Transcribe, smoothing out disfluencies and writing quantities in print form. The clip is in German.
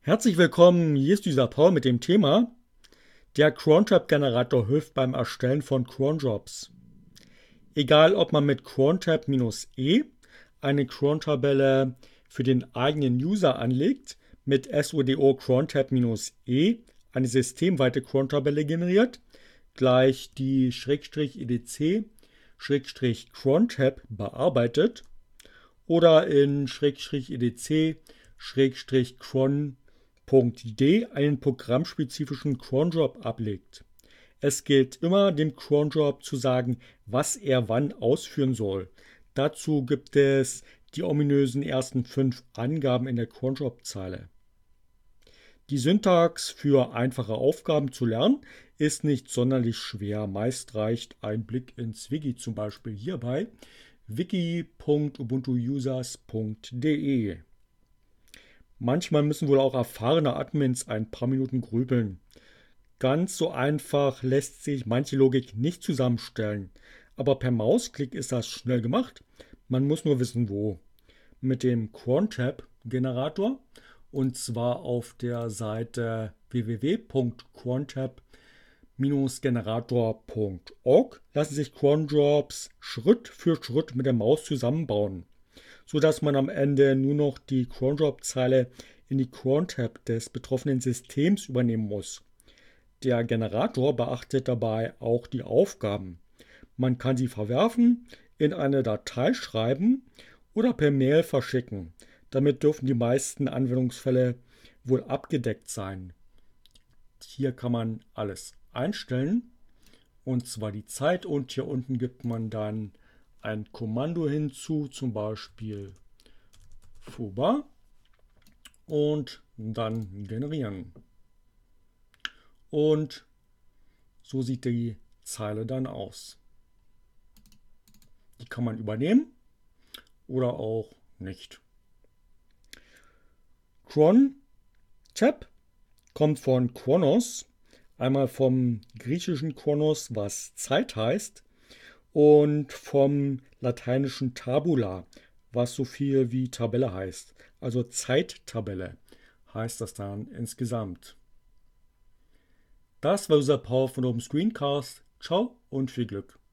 Herzlich willkommen, hier ist dieser Paul mit dem Thema: Der Crontab-Generator hilft beim Erstellen von Cronjobs. Egal, ob man mit Crontab-E eine Cron-Tabelle für den eigenen User anlegt, mit sudo Crontab-E eine systemweite Cron-Tabelle generiert, gleich die /edc Crontab bearbeitet oder in /edc cron.d einen programmspezifischen Cronjob ablegt. Es gilt immer, dem Cronjob zu sagen, was er wann ausführen soll. Dazu gibt es die ominösen ersten 5 Angaben in der Cronjob-Zeile. Die Syntax für einfache Aufgaben zu lernen ist nicht sonderlich schwer. Meist reicht ein Blick ins Wiki, zum Beispiel hierbei wiki.ubuntuusers.de. Manchmal müssen wohl auch erfahrene Admins ein paar Minuten grübeln. Ganz so einfach lässt sich manche Logik nicht zusammenstellen. Aber per Mausklick ist das schnell gemacht. Man muss nur wissen, wo. Mit dem Crontab-Generator, und zwar auf der Seite www.crontab-generator.org, lassen sich Cronjobs Schritt für Schritt mit der Maus zusammenbauen, sodass man am Ende nur noch die Cronjob-Zeile in die Crontab des betroffenen Systems übernehmen muss. Der Generator beachtet dabei auch die Aufgaben. Man kann sie verwerfen, in eine Datei schreiben oder per Mail verschicken. Damit dürfen die meisten Anwendungsfälle wohl abgedeckt sein. Hier kann man alles einstellen, und zwar die Zeit, und hier unten gibt man dann ein Kommando hinzu, zum Beispiel foobar, und dann generieren. Und so sieht die Zeile dann aus. Die kann man übernehmen oder auch nicht. Cron-Tab kommt von Chronos, einmal vom griechischen Chronos, was Zeit heißt, und vom lateinischen Tabula, was so viel wie Tabelle heißt. Also Zeittabelle heißt das dann insgesamt. Das war unser Power von Open Screencast. Ciao und viel Glück.